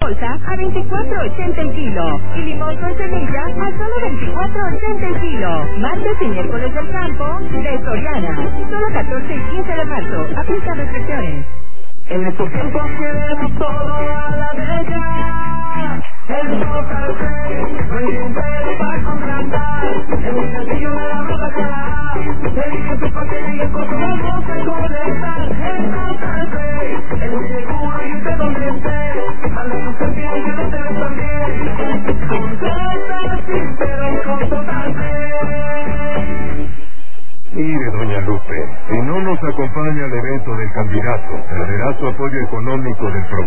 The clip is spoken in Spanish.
bolsa a 24.80 el kilo. Y limón con semilla a solo 24.80 el kilo. Martes y miércoles del campo de Soriana. Solo 14 y 15 de marzo. Aplica restricciones. En estos tiempos queremos todo a la derecha. El Total Play, no hay dinero para contratar. Es muy sencillo de la verdad que elige tu paquete y el costo vamos a conectar. El Total Play, es muy seguro y usted donde esté. Dale tu servicio y no te ves también. Contrata sin pero con Total Play. Mire, doña Lupe, si no nos acompaña al evento del candidato, perderá su apoyo económico del programa.